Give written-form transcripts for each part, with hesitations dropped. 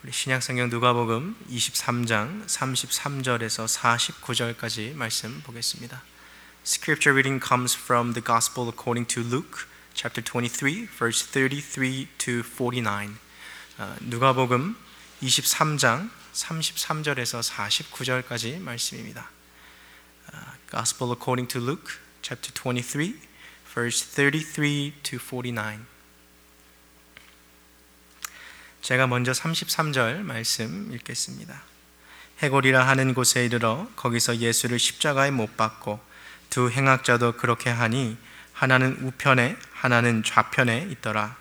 우리 신약성경 누가복음 23장 33절에서 49절까지 말씀 보겠습니다. Scripture reading comes from the Gospel according to Luke, chapter 23, verse 33 to 49. 누가복음 23장 33절에서 49절까지 말씀입니다. Gospel according to Luke, chapter 23, verse 33 to 49. 제가 먼저 33절 말씀 읽겠습니다. 해골이라 하는 곳에 이르러 거기서 예수를 십자가에 못 박고 두 행악자도 그렇게 하니 하나는 우편에 하나는 좌편에 있더라.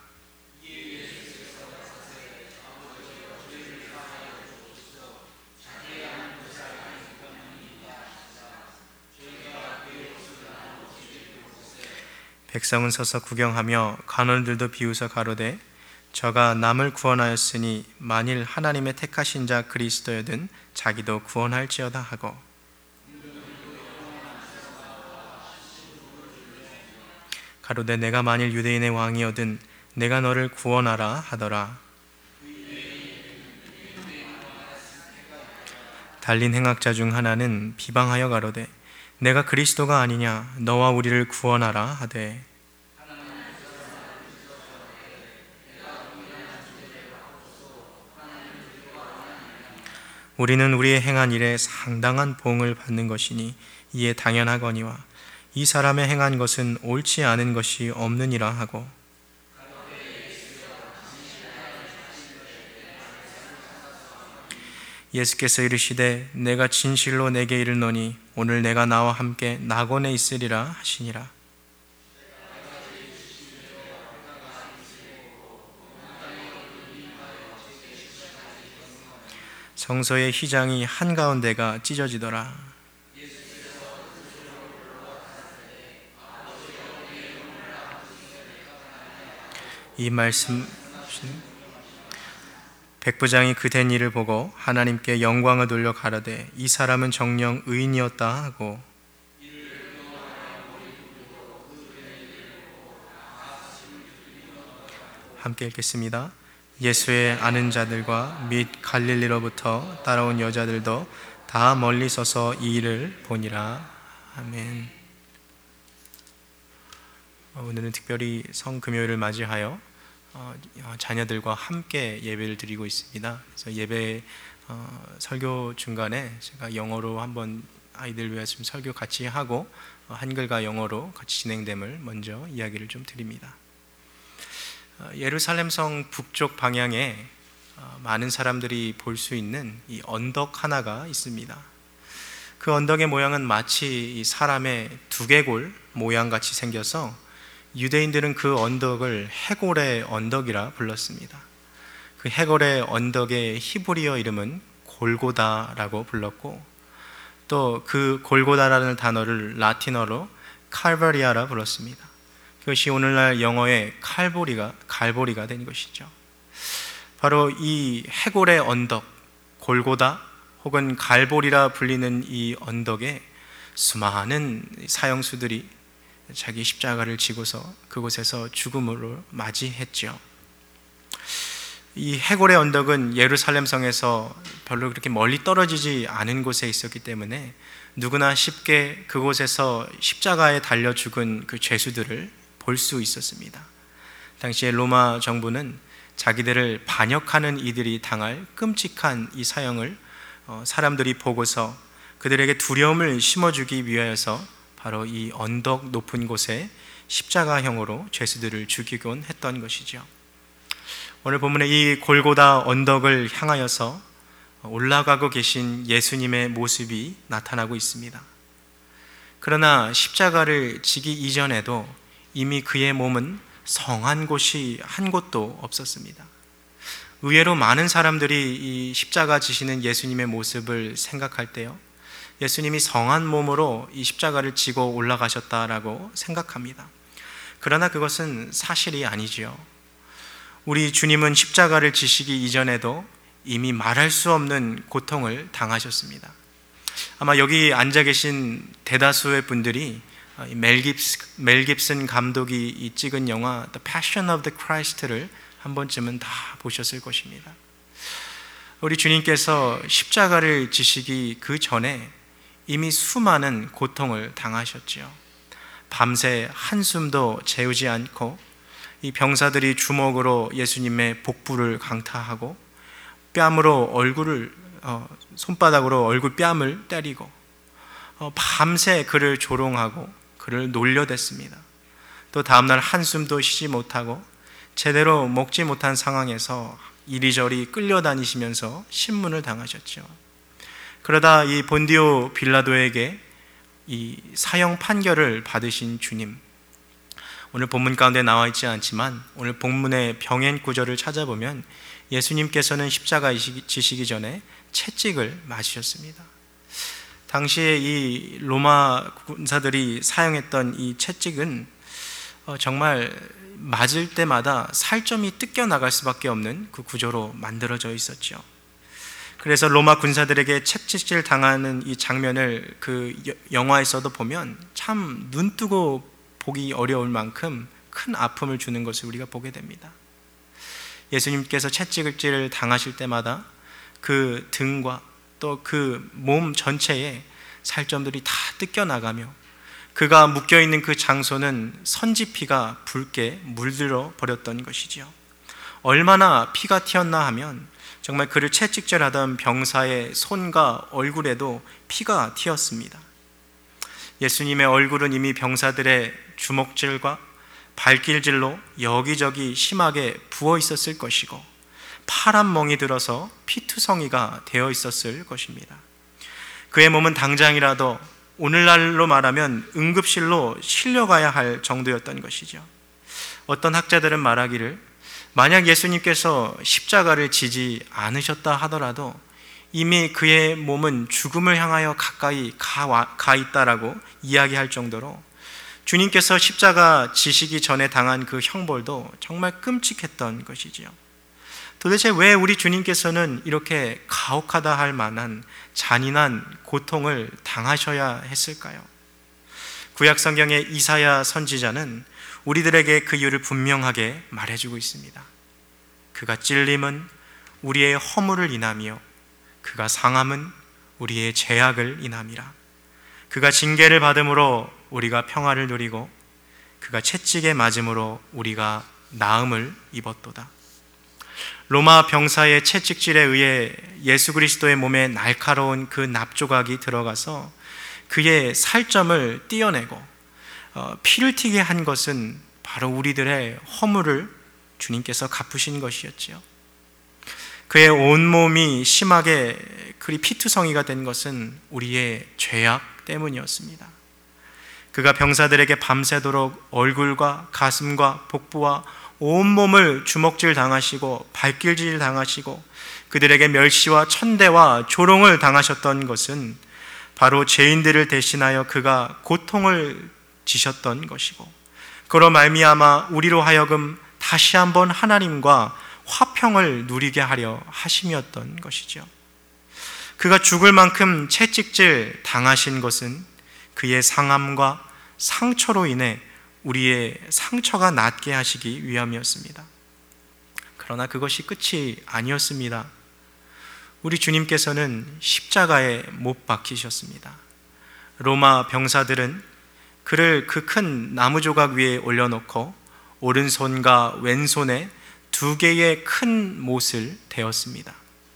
백성은 서서 구경하며 관원들도 비웃어 가로되 저가 남을 구원하였으니 만일 하나님의 택하신 자 그리스도여든 자기도 구원할지어다 하고, 가로되 내가 만일 유대인의 왕이여든 내가 너를 구원하라 하더라. 달린 행악자 중 하나는 비방하여 가로되 내가 그리스도가 아니냐 너와 우리를 구원하라 하되, 우리는 우리의 행한 일에 상당한 보응을 받는 것이니 이에 당연하거니와 이 사람의 행한 것은 옳지 않은 것이 없느니라 하고, 예수께서 이르시되 내가 진실로 내게 이르노니 오늘 내가 나와 함께 낙원에 있으리라 하시니라. 성소의 휘장이 한가운데가 찢어지더라. 이 말씀 백부장이 그 된 일을 보고 하나님께 영광을 돌려 가로되 이 사람은 정녕 의인이었다 하고, 함께 읽겠습니다. 예수의 아는 자들과 및 갈릴리로부터 따라온 여자들도 다 멀리 서서 이 일을 보니라. 아멘. 오늘은 특별히 성금요일을 맞이하여 자녀들과 함께 예배를 드리고 있습니다. 그래서 예배 설교 중간에 제가 영어로 한번 아이들 위해서 좀 설교 같이 하고 한글과 영어로 같이 진행됨을 먼저 이야기를 좀 드립니다. 예루살렘 성 북쪽 방향에 많은 사람들이 볼 수 있는 이 언덕 하나가 있습니다. 그 언덕의 모양은 마치 사람의 두개골 모양같이 생겨서 유대인들은 그 언덕을 해골의 언덕이라 불렀습니다. 그 해골의 언덕의 히브리어 이름은 골고다라고 불렀고, 또 그 골고다라는 단어를 라틴어로 칼바리아라 불렀습니다. 그것이 오늘날 영어의 갈보리가 된 것이죠. 바로 이 해골의 언덕, 골고다 혹은 갈보리라 불리는 이 언덕에 수많은 사형수들이 자기 십자가를 지고서 그곳에서 죽음으로 맞이했죠. 이 해골의 언덕은 예루살렘 성에서 별로 그렇게 멀리 떨어지지 않은 곳에 있었기 때문에 누구나 쉽게 그곳에서 십자가에 달려 죽은 그 죄수들을 볼 수 있었습니다. 당시에 로마 정부는 자기들을 반역하는 이들이 당할 끔찍한 이 사형을 사람들이 보고서 그들에게 두려움을 심어주기 위하여서 바로 이 언덕 높은 곳에 십자가형으로 죄수들을 죽이곤 했던 것이죠. 오늘 본문에 이 골고다 언덕을 향하여서 올라가고 계신 예수님의 모습이 나타나고 있습니다. 그러나 십자가를 지기 이전에도 이미 그의 몸은 성한 곳이 한 곳도 없었습니다. 의외로 많은 사람들이 이 십자가 지시는 예수님의 모습을 생각할 때요, 예수님이 성한 몸으로 이 십자가를 지고 올라가셨다라고 생각합니다. 그러나 그것은 사실이 아니지요. 우리 주님은 십자가를 지시기 이전에도 이미 말할 수 없는 고통을 당하셨습니다. 아마 여기 앉아 계신 대다수의 분들이 멜 깁슨 감독이 찍은 영화 The Passion of the Christ를 한 번쯤은 다 보셨을 것입니다. 우리 주님께서 십자가를 지시기 그 전에 이미 수많은 고통을 당하셨지요. 밤새 한숨도 재우지 않고 이 병사들이 주먹으로 예수님의 복부를 강타하고 뺨으로 손바닥으로 얼굴 뺨을 때리고 밤새 그를 조롱하고 그를 놀려댔습니다. 또 다음날 한숨도 쉬지 못하고 제대로 먹지 못한 상황에서 이리저리 끌려다니시면서 신문을 당하셨죠. 그러다 이 본디오 빌라도에게 이 사형 판결을 받으신 주님, 오늘 본문 가운데 나와 있지 않지만 오늘 본문의 병행 구절을 찾아보면 예수님께서는 십자가 지시기 전에 채찍을 맞으셨습니다. 당시에 이 로마 군사들이 사용했던 이 채찍은 정말 맞을 때마다 살점이 뜯겨 나갈 수밖에 없는 그 구조로 만들어져 있었죠. 그래서 로마 군사들에게 채찍질 당하는 이 장면을 그 영화에서도 보면 참 눈뜨고 보기 어려울 만큼 큰 아픔을 주는 것을 우리가 보게 됩니다. 예수님께서 채찍질을 당하실 때마다 그 등과 또 그 몸 전체에 살점들이 다 뜯겨 나가며 그가 묶여있는 그 장소는 선지피가 붉게 물들어 버렸던 것이죠. 얼마나 피가 튀었나 하면 정말 그를 채찍질하던 병사의 손과 얼굴에도 피가 튀었습니다. 예수님의 얼굴은 이미 병사들의 주먹질과 발길질로 여기저기 심하게 부어 있었을 것이고 파란 멍이 들어서 피투성이가 되어 있었을 것입니다. 그의 몸은 당장이라도 오늘날로 말하면 응급실로 실려가야 할 정도였던 것이죠. 어떤 학자들은 말하기를 만약 예수님께서 십자가를 지지 않으셨다 하더라도 이미 그의 몸은 죽음을 향하여 가까이 가 있다라고 이야기할 정도로 주님께서 십자가 지시기 전에 당한 그 형벌도 정말 끔찍했던 것이지요. 도대체 왜 우리 주님께서는 이렇게 가혹하다 할 만한 잔인한 고통을 당하셔야 했을까요? 구약 성경의 이사야 선지자는 우리들에게 그 이유를 분명하게 말해주고 있습니다. 그가 찔림은 우리의 허물을 인하며 그가 상함은 우리의 죄악을 인함이라. 그가 징계를 받음으로 우리가 평화를 누리고 그가 채찍에 맞음으로 우리가 나음을 입었도다. 로마 병사의 채찍질에 의해 예수 그리스도의 몸에 날카로운 그 납조각이 들어가서 그의 살점을 떼어내고 피를 튀게 한 것은 바로 우리들의 허물을 주님께서 갚으신 것이었지요. 그의 온몸이 심하게 그리 피투성이가 된 것은 우리의 죄악 때문이었습니다. 그가 병사들에게 밤새도록 얼굴과 가슴과 복부와 온몸을 주먹질 당하시고 발길질 당하시고 그들에게 멸시와 천대와 조롱을 당하셨던 것은 바로 죄인들을 대신하여 그가 고통을 지셨던 것이고 그로 말미암아 우리로 하여금 다시 한번 하나님과 화평을 누리게 하려 하심이었던 것이죠. 그가 죽을 만큼 채찍질 당하신 것은 그의 상함과 상처로 인해 우리의 상처가 낫게 하시기 위함이었습니다. 그러나 그것이 끝이 아니었습니다. 우리 주님께서는 십자가에 못 박히셨습니다. 로마 병사들은 그를 그 큰 나무 조각 위에 올려놓고 오른손과 왼손에 2개의 큰 못을 대었습니다.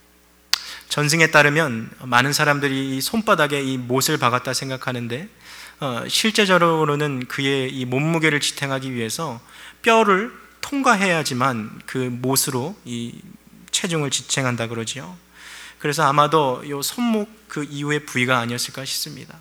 전승에 따르면 많은 사람들이 이 손바닥에 이 못을 박았다 생각하는데 실제적으로는 그의 이 몸무게를 지탱하기 위해서 뼈를 통과해야지만 그 못으로 이 체중을 지탱한다 그러지요. 그래서 아마도 이 손목 그 이후의 부위가 아니었을까 싶습니다.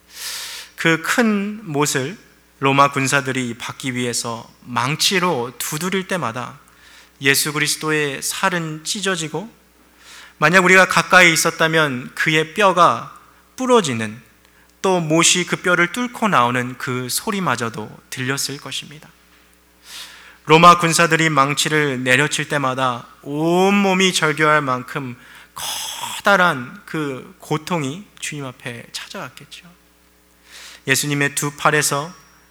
그 큰 못을 로마 군사들이 받기 위해서 망치로 두드릴 때마다 예수 그리스도의 살은 찢어지고 만약 우리가 가까이 있었다면 그의 뼈가 부러지는 또 못이 그 뼈를 뚫고 나오는 그 소리마저도 들렸을 것입니다. 로마 군사들이 망치를 내려칠 때마다 온몸이 절규할 만큼 커다란 그 고통이 주님 앞에 찾아왔겠죠. 예수님의 두 팔에서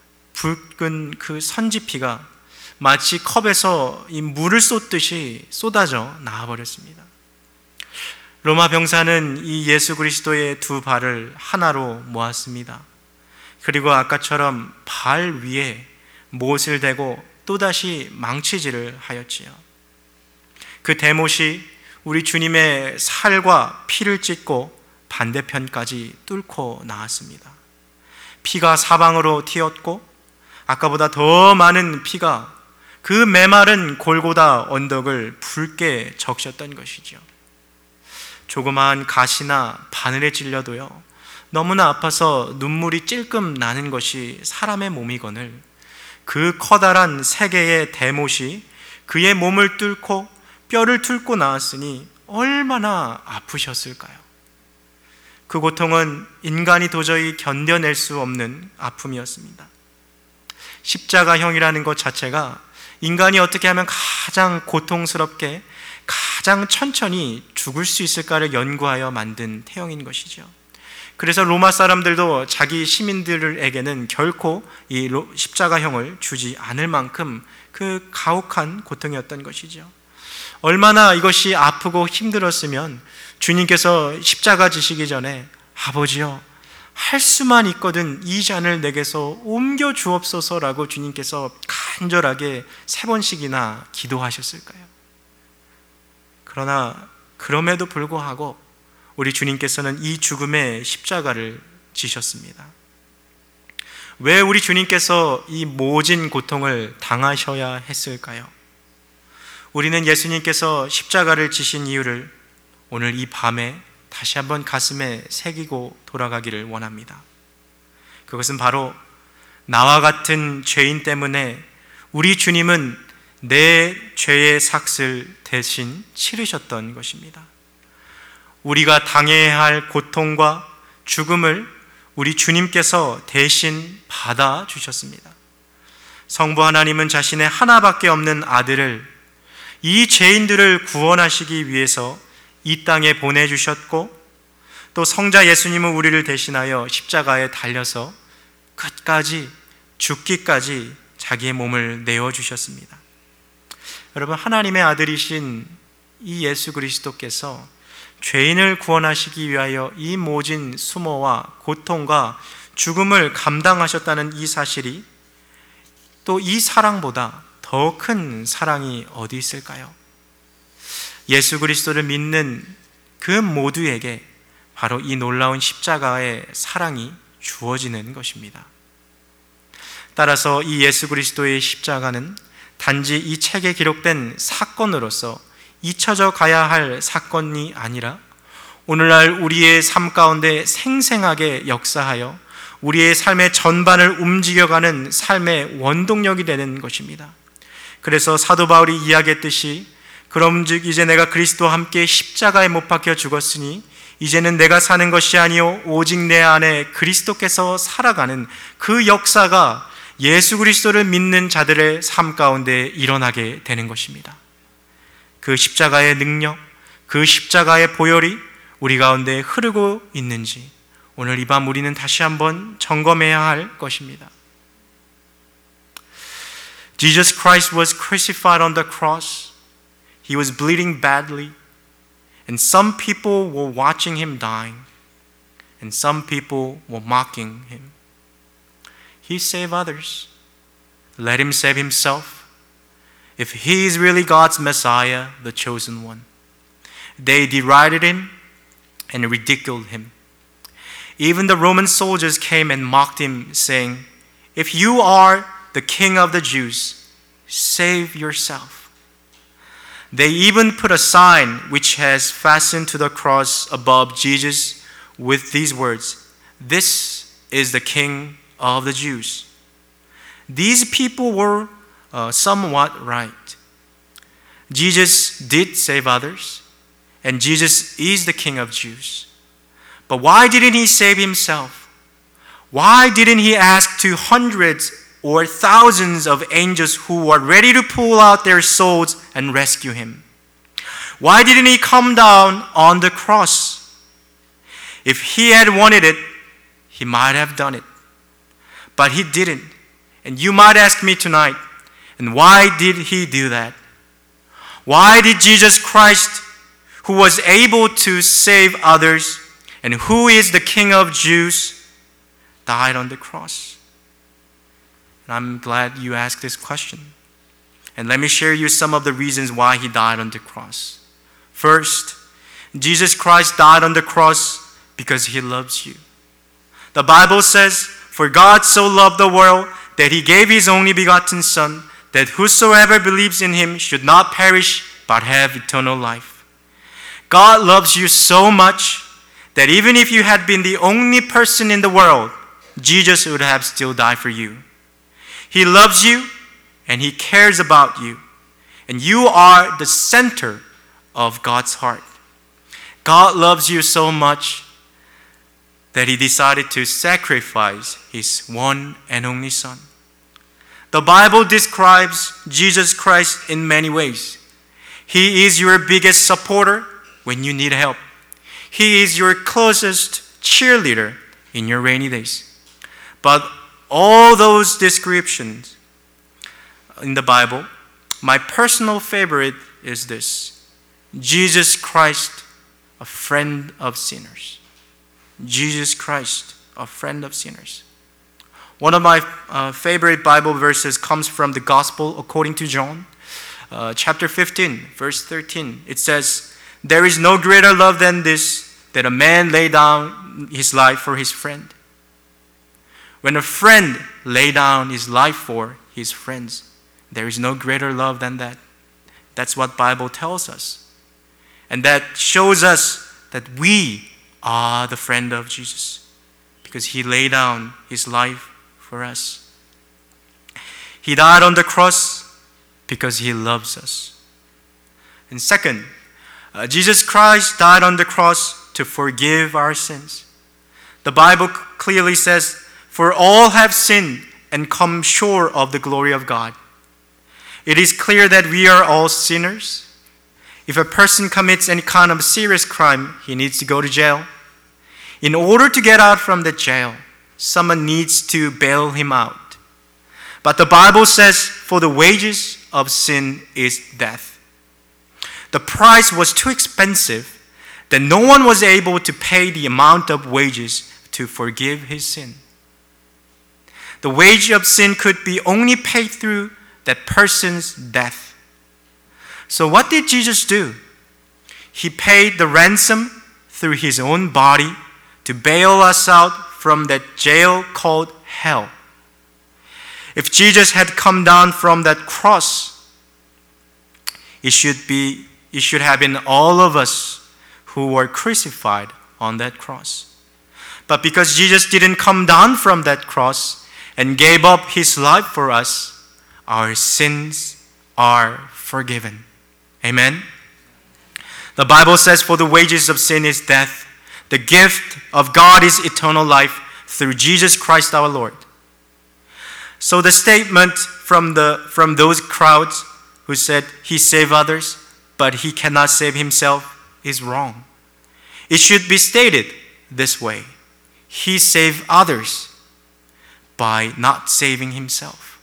붉은 그 선지피가 마치 컵에서 이 물을 쏟듯이 쏟아져 나와버렸습니다. 로마 병사는 이 예수 그리스도의 두 발을 하나로 모았습니다. 그리고 아까처럼 발 위에 못을 대고 또다시 망치질을 하였지요. 그 대못이 우리 주님의 살과 피를 찢고 반대편까지 뚫고 나왔습니다. 피가 사방으로 튀었고 아까보다 더 많은 피가 그 메마른 골고다 언덕을 붉게 적셨던 것이죠. 조그마한 가시나 바늘에 찔려도요, 너무나 아파서 눈물이 찔끔 나는 것이 사람의 몸이거늘 그 커다란 세 개의 대못이 그의 몸을 뚫고 뼈를 뚫고 나왔으니 얼마나 아프셨을까요? 그 고통은 인간이 도저히 견뎌낼 수 없는 아픔이었습니다. 십자가형이라는 것 자체가 인간이 어떻게 하면 가장 고통스럽게 가장 천천히 죽을 수 있을까를 연구하여 만든 태형인 것이죠. 그래서 로마 사람들도 자기 시민들에게는 결코 이 십자가형을 주지 않을 만큼 그 가혹한 고통이었던 것이죠. 얼마나 이것이 아프고 힘들었으면 주님께서 십자가 지시기 전에 아버지여, 할 수만 있거든 이 잔을 내게서 옮겨 주옵소서라고 주님께서 간절하게 3번씩이나 기도하셨을까요? 그러나 그럼에도 불구하고 우리 주님께서는 이 죽음의 십자가를 지셨습니다. 왜 우리 주님께서 이 모진 고통을 당하셔야 했을까요? 우리는 예수님께서 십자가를 지신 이유를 오늘 이 밤에 다시 한번 가슴에 새기고 돌아가기를 원합니다. 그것은 바로 나와 같은 죄인 때문에 우리 주님은 내 죄의 삭을 대신 치르셨던 것입니다. 우리가 당해야 할 고통과 죽음을 우리 주님께서 대신 받아주셨습니다. 성부 하나님은 자신의 하나밖에 없는 아들을 이 죄인들을 구원하시기 위해서 이 땅에 보내주셨고, 또 성자 예수님은 우리를 대신하여 십자가에 달려서 끝까지 죽기까지 자기의 몸을 내어주셨습니다. 여러분, 하나님의 아들이신 이 예수 그리스도께서 죄인을 구원하시기 위하여 이 모진 수모와 고통과 죽음을 감당하셨다는 이 사실이 또 이 사랑보다 더 큰 사랑이 어디 있을까요? 예수 그리스도를 믿는 그 모두에게 바로 이 놀라운 십자가의 사랑이 주어지는 것입니다. 따라서 이 예수 그리스도의 십자가는 단지 이 책에 기록된 사건으로서 잊혀져 가야 할 사건이 아니라 오늘날 우리의 삶 가운데 생생하게 역사하여 우리의 삶의 전반을 움직여가는 삶의 원동력이 되는 것입니다. 그래서 사도 바울이 이야기했듯이 그럼즉 이제 내가 그리스도와 함께 십자가에 못 박혀 죽었으니 이제는 내가 사는 것이 아니요 오직 내 안에 그리스도께서 살아가는 그 역사가 예수 그리스도를 믿는 자들의 삶 가운데 일어나게 되는 것입니다. 그 십자가의 능력, 그 십자가의 보혈이 우리 가운데 흐르고 있는지 오늘 이 밤 우리는 다시 한번 점검해야 할 것입니다. Jesus Christ was crucified on the cross. He was bleeding badly, and some people were watching him dying, and some people were mocking him. He saved others. Let him save himself. If he is really God's Messiah, the chosen one. They derided him and ridiculed him. Even the Roman soldiers came and mocked him, saying, "If you are the king of the Jews, save yourself." They even put a sign which has fastened to the cross above Jesus with these words, "This is the King of the Jews." These people were somewhat right. Jesus did save others, and Jesus is the King of Jews. But why didn't he save himself? Why didn't he ask to hundreds or thousands of angels who were ready to pull out their swords and rescue him? Why didn't he come down on the cross? If he had wanted it, he might have done it. But he didn't. And you might ask me tonight, and why did he do that? Why did Jesus Christ, who was able to save others, and who is the King of Jews, died on the cross? And I'm glad you asked this question. And let me share you some of the reasons why he died on the cross. First, Jesus Christ died on the cross because he loves you. The Bible says, "For God so loved the world that he gave his only begotten Son, that whosoever believes in him should not perish but have eternal life." God loves you so much that even if you had been the only person in the world, Jesus would have still died for you. He loves you and he cares about you. And you are the center of God's heart. God loves you so much that he decided to sacrifice his one and only Son. The Bible describes Jesus Christ in many ways. He is your biggest supporter when you need help. He is your closest cheerleader in your rainy days. But all those descriptions in the Bible, my personal favorite is this: Jesus Christ, a friend of sinners. Jesus Christ, a friend of sinners. One of my favorite Bible verses comes from the Gospel according to John, chapter 15, verse 13. It says, "There is no greater love than this, that a man lay down his life for his friend." When a friend lay down his life for his friends, there is no greater love than that. That's what the Bible tells us. And that shows us that we are the friend of Jesus, because he laid down his life for us. He died on the cross because he loves us. And second, Jesus Christ died on the cross to forgive our sins. The Bible clearly says, "For all have sinned and come short of the glory of God." It is clear that we are all sinners. If a person commits any kind of serious crime, he needs to go to jail. In order to get out from the jail, someone needs to bail him out. But the Bible says, "For the wages of sin is death." The price was too expensive that no one was able to pay the amount of wages to forgive his sin. The wage of sin could be only paid through that person's death. So what did Jesus do? He paid the ransom through his own body to bail us out from that jail called hell. If Jesus had come down from that cross, it should have been all of us who were crucified on that cross. But because Jesus didn't come down from that cross and gave up his life for us, our sins are forgiven. Amen? The Bible says, "For the wages of sin is death. The gift of God is eternal life through Jesus Christ our Lord." So the statement from those crowds who said he saved others, but he cannot save himself, is wrong. It should be stated this way: he saved others by not saving himself.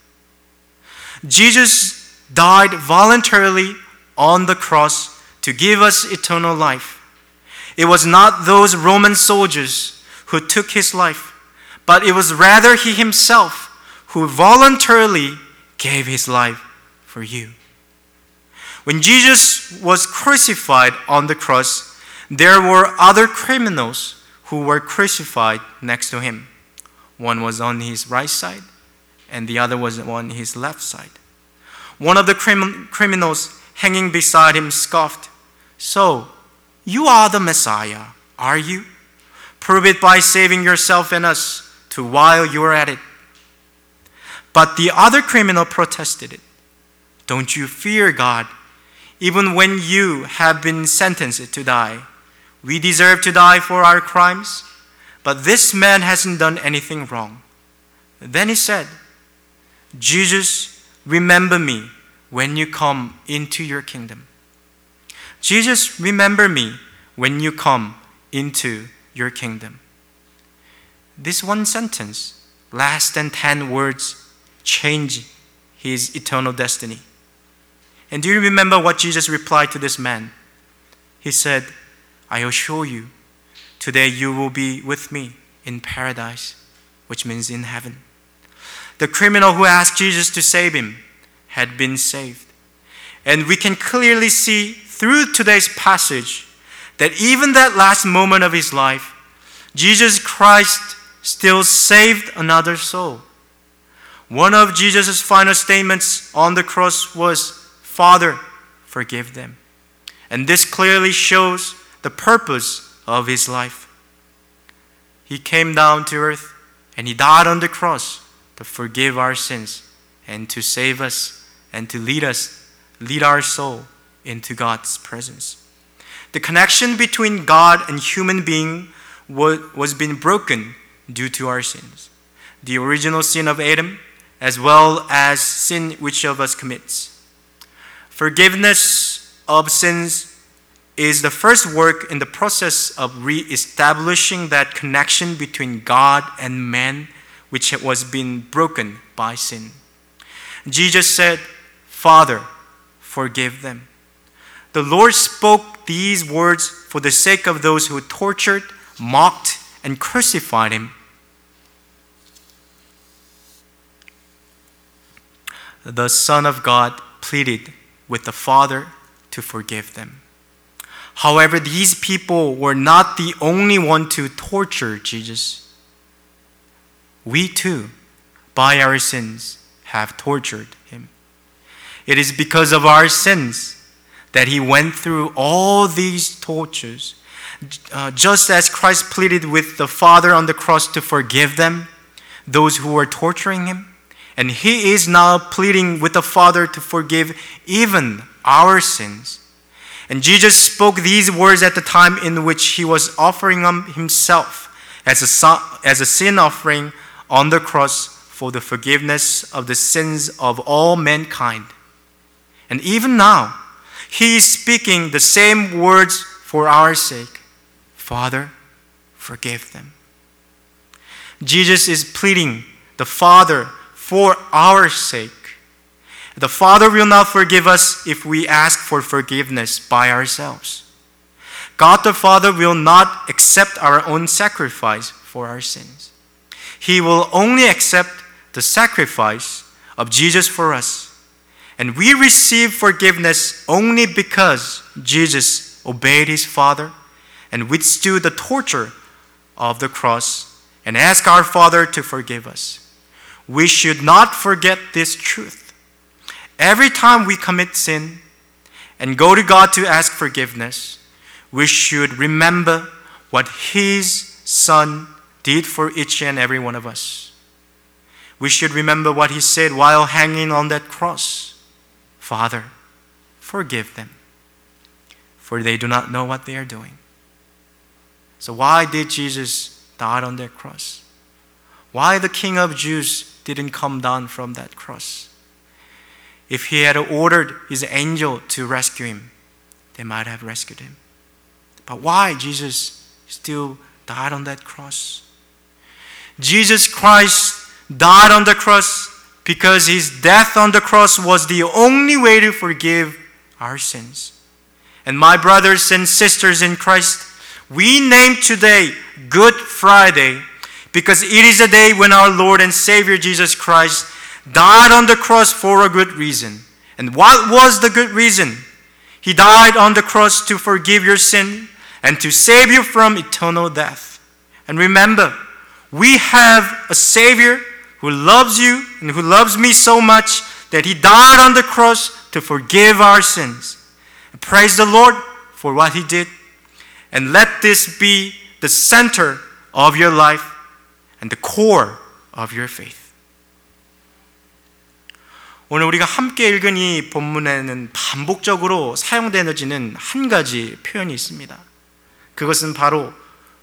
Jesus died voluntarily on the cross to give us eternal life. It was not those Roman soldiers who took his life, but it was rather he himself who voluntarily gave his life for you. When Jesus was crucified on the cross, there were other criminals who were crucified next to him. One was on his right side, and the other was on his left side. One of the criminals hanging beside him scoffed, "So, you are the Messiah, are you? Prove it by saving yourself and us too while you are at it." But the other criminal protested it. "Don't you fear God, even when you have been sentenced to die? We deserve to die for our crimes, but this man hasn't done anything wrong." Then he said, "Jesus, remember me when you come into your kingdom." Jesus, remember me when you come into your kingdom. This one sentence, less than 10 words, changed his eternal destiny. And do you remember what Jesus replied to this man? He said, I assure you, today you will be with me in paradise, which means in heaven. The criminal who asked Jesus to save him had been saved. And we can clearly see through today's passage that even that last moment of his life, Jesus Christ still saved another soul. One of Jesus' final statements on the cross was, Father, forgive them. And this clearly shows the purpose of his life. He came down to earth and he died on the cross to forgive our sins and to save us and to lead our soul into God's presence. The connection between God and human being was being broken due to our sins. The original sin of Adam, as well as sin which of us commits. Forgiveness of sins is the first work in the process of re-establishing that connection between God and man, which was being broken by sin. Jesus said, Father, forgive them. The Lord spoke these words for the sake of those who tortured, mocked, and crucified him. The Son of God pleaded with the Father to forgive them. However, these people were not the only one to torture Jesus. We too, by our sins, have tortured him. It is because of our sins that he went through all these tortures. Just as Christ pleaded with the Father on the cross to forgive them, those who were torturing him, and he is now pleading with the Father to forgive even our sins. And Jesus spoke these words at the time in which he was offering himself as a sin offering on the cross for the forgiveness of the sins of all mankind. And even now, he is speaking the same words for our sake. Father, forgive them. Jesus is pleading the Father for our sake. The Father will not forgive us if we ask for forgiveness by ourselves. God the Father will not accept our own sacrifice for our sins. He will only accept the sacrifice of Jesus for us. And we receive forgiveness only because Jesus obeyed his Father and withstood the torture of the cross and asked our Father to forgive us. We should not forget this truth. Every time we commit sin and go to God to ask forgiveness, we should remember what his Son did for each and every one of us. We should remember what he said while hanging on that cross. Father, forgive them, for they do not know what they are doing. So why did Jesus die on that cross? Why the King of Jews didn't come down from that cross? If he had ordered his angel to rescue him, they might have rescued him. But why Jesus still died on that cross? Jesus Christ died on the cross because his death on the cross was the only way to forgive our sins. And my brothers and sisters in Christ, we name today Good Friday because it is a day when our Lord and Savior Jesus Christ died on the cross for a good reason. And what was the good reason? He died on the cross to forgive your sin and to save you from eternal death. And remember, we have a Savior who loves you and who loves me so much that he died on the cross to forgive our sins. And praise the Lord for what he did. And let this be the center of your life and the core of your faith. 오늘 우리가 함께 읽은 이 본문에는 반복적으로 사용되어지는 한 가지 표현이 있습니다. 그것은 바로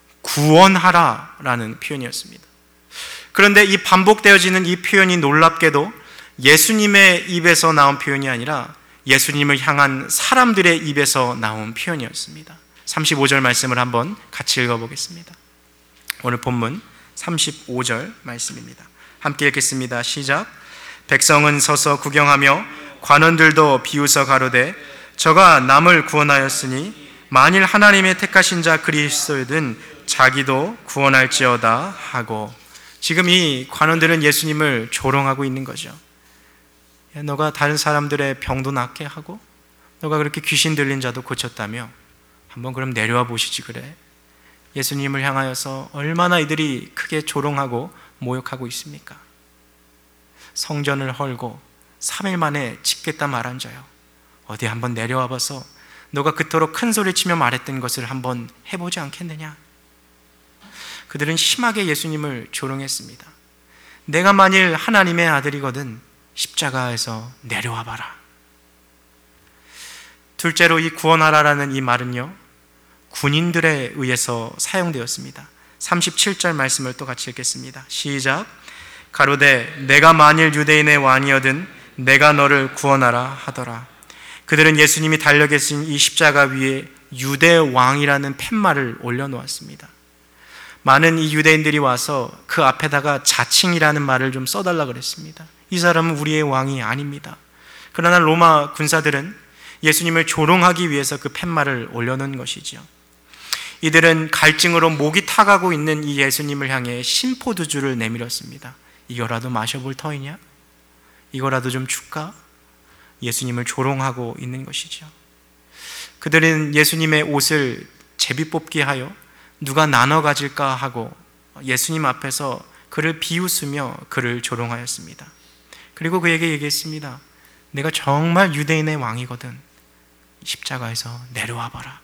구원하라라는 표현이었습니다. 그런데 이 반복되어지는 이 표현이 놀랍게도 예수님의 입에서 나온 표현이 아니라 예수님을 향한 사람들의 입에서 나온 표현이었습니다. 35절 말씀을 한번 같이 읽어보겠습니다. 오늘 본문 35절 말씀입니다. 함께 읽겠습니다. 시작. 백성은 서서 구경하며 관원들도 비웃어 가로되 저가 남을 구원하였으니 만일 하나님의 택하신 자 그리스도든 자기도 구원할지어다 하고, 지금 이 관원들은 예수님을 조롱하고 있는 거죠. 야, 너가 다른 사람들의 병도 낫게 하고 너가 그렇게 귀신 들린 자도 고쳤다며 한번 그럼 내려와 보시지 그래. 예수님을 향하여서 얼마나 이들이 크게 조롱하고 모욕하고 있습니까? 성전을 헐고 3일 만에 짓겠다 말한 자요, 어디 한번 내려와 봐서 너가 그토록 큰 소리 치며 말했던 것을 한번 해보지 않겠느냐. 그들은 심하게 예수님을 조롱했습니다. 내가 만일 하나님의 아들이거든 십자가에서 내려와 봐라. 둘째로 이 구원하라라는 이 말은요, 군인들에 의해서 사용되었습니다. 37절 말씀을 또 같이 읽겠습니다. 시작. 가로되 내가 만일 유대인의 왕이어든 내가 너를 구원하라 하더라. 그들은 예수님이 달려 계신 이 십자가 위에 유대 왕이라는 팻말을 올려놓았습니다. 많은 이 유대인들이 와서 그 앞에다가 자칭이라는 말을 좀 써달라 그랬습니다. 이 사람은 우리의 왕이 아닙니다. 그러나 로마 군사들은 예수님을 조롱하기 위해서 그 팻말을 올려놓은 것이지요. 이들은 갈증으로 목이 타가고 있는 이 예수님을 향해 신포도주를 내밀었습니다. 이거라도 마셔볼 터이냐? 이거라도 좀 줄까? 예수님을 조롱하고 있는 것이죠. 그들은 예수님의 옷을 제비뽑기 하여 누가 나눠 가질까 하고 예수님 앞에서 그를 비웃으며 그를 조롱하였습니다. 그리고 그에게 얘기했습니다. 내가 정말 유대인의 왕이거든 십자가에서 내려와 봐라.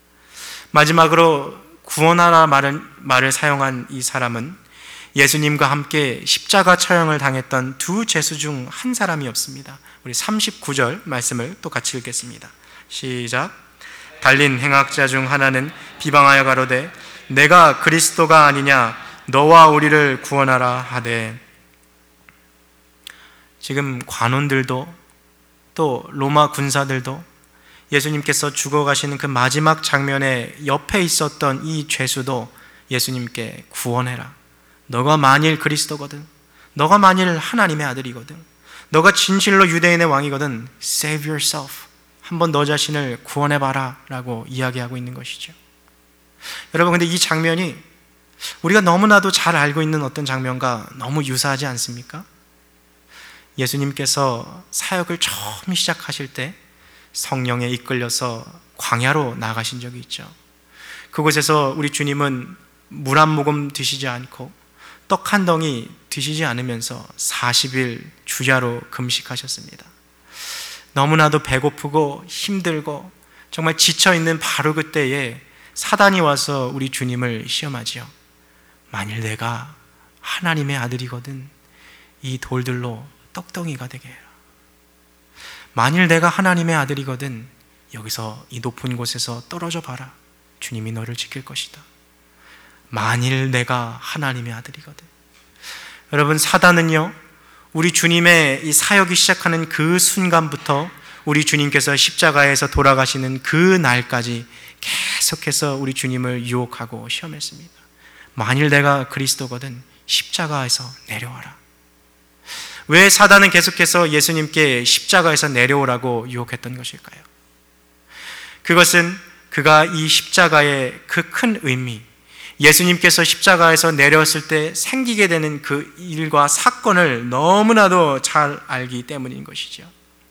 마지막으로 구원하라 말을 사용한 이 사람은 예수님과 함께 십자가 처형을 당했던 두 죄수 중 한 사람이었습니다. 우리 39절 말씀을 또 같이 읽겠습니다. 시작. 달린 행악자 중 하나는 비방하여 가로되 내가 그리스도가 아니냐 너와 우리를 구원하라 하되. 지금 관원들도 또 로마 군사들도 예수님께서 죽어가시는 그 마지막 장면에 옆에 있었던 이 죄수도 예수님께 구원해라. 너가 만일 그리스도거든, 너가 만일 하나님의 아들이거든, 너가 진실로 유대인의 왕이거든, save yourself, 한번 너 자신을 구원해봐라 라고 이야기하고 있는 것이죠. 여러분, 근데 이 장면이 우리가 너무나도 잘 알고 있는 어떤 장면과 너무 유사하지 않습니까? 예수님께서 사역을 처음 시작하실 때 성령에 이끌려서 광야로 나가신 적이 있죠. 그곳에서 우리 주님은 물 한 모금 드시지 않고 떡 한 덩이 드시지 않으면서 40일 주야로 금식하셨습니다. 너무나도 배고프고 힘들고 정말 지쳐있는 바로 그때에 사단이 와서 우리 주님을 시험하지요. 만일 내가 하나님의 아들이거든 이 돌들로 떡덩이가 되게 해라. 만일 내가 하나님의 아들이거든 여기서 이 높은 곳에서 떨어져 봐라. 주님이 너를 지킬 것이다. 만일 내가 하나님의 아들이거든. 여러분, 사단은요, 우리 주님의 이 사역이 시작하는 그 순간부터 우리 주님께서 십자가에서 돌아가시는 그 날까지 계속해서 우리 주님을 유혹하고 시험했습니다. 만일 내가 그리스도거든 십자가에서 내려와라. 왜 사단은 계속해서 예수님께 십자가에서 내려오라고 유혹했던 것일까요? 그것은 그가 이 십자가의 그 큰 의미, 예수님께서 십자가에서 내려왔을 때 생기게 되는 그 일과 사건을 너무나도 잘 알기 때문인 것이죠.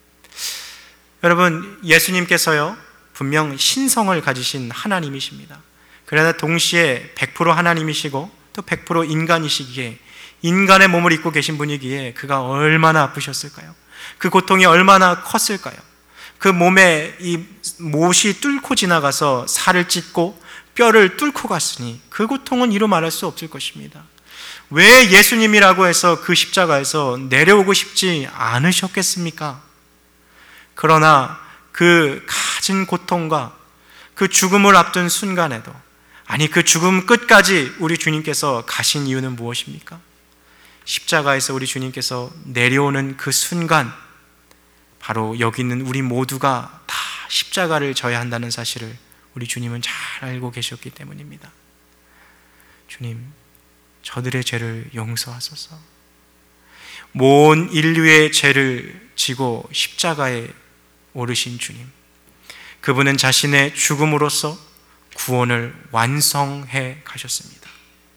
여러분, 예수님께서요 분명 신성을 가지신 하나님이십니다. 그러나 동시에 100% 하나님이시고 또 100% 인간이시기에 인간의 몸을 입고 계신 분이기에 그가 얼마나 아프셨을까요? 그 고통이 얼마나 컸을까요? 그 몸에 이 못이 뚫고 지나가서 살을 찢고 뼈를 뚫고 갔으니 그 고통은 이루 말할 수 없을 것입니다. 왜 예수님이라고 해서 그 십자가에서 내려오고 싶지 않으셨겠습니까? 그러나 그 가진 고통과 그 죽음을 앞둔 순간에도, 아니 그 죽음 끝까지 우리 주님께서 가신 이유는 무엇입니까? 십자가에서 우리 주님께서 내려오는 그 순간, 바로 여기 있는 우리 모두가 다 십자가를 져야 한다는 사실을 우리 주님은 잘 알고 계셨기 때문입니다. 주님, 저들의 죄를 용서하소서. 온 인류의 죄를 지고 십자가에 오르신 주님, 그분은 자신의 죽음으로써 구원을 완성해 가셨습니다.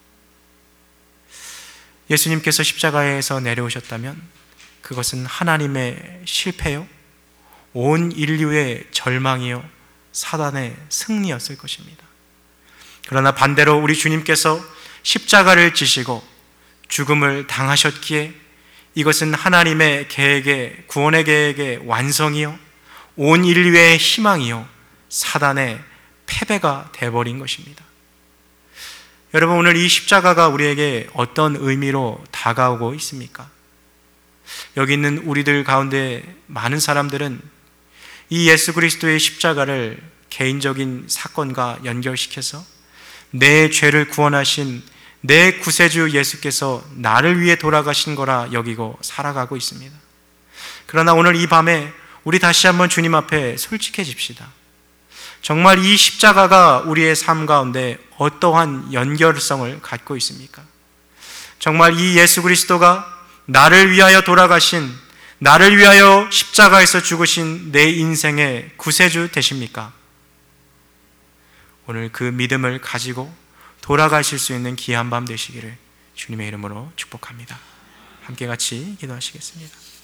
예수님께서 십자가에서 내려오셨다면 그것은 하나님의 실패요, 온 인류의 절망이요, 사단의 승리였을 것입니다. 그러나 반대로 우리 주님께서 십자가를 지시고 죽음을 당하셨기에 이것은 하나님의 계획의, 구원의 계획의 완성이요, 온 인류의 희망이요, 사단의 패배가 되어버린 것입니다. 여러분, 오늘 이 십자가가 우리에게 어떤 의미로 다가오고 있습니까? 여기 있는 우리들 가운데 많은 사람들은 이 예수 그리스도의 십자가를 개인적인 사건과 연결시켜서 내 죄를 구원하신 내 구세주 예수께서 나를 위해 돌아가신 거라 여기고 살아가고 있습니다. 그러나 오늘 이 밤에 우리 다시 한번 주님 앞에 솔직해집시다. 정말 이 십자가가 우리의 삶 가운데 어떠한 연결성을 갖고 있습니까? 정말 이 예수 그리스도가 나를 위하여 돌아가신, 나를 위하여 십자가에서 죽으신 내 인생의 구세주 되십니까? 오늘 그 믿음을 가지고 돌아가실 수 있는 귀한 밤 되시기를 주님의 이름으로 축복합니다. 함께 같이 기도하시겠습니다.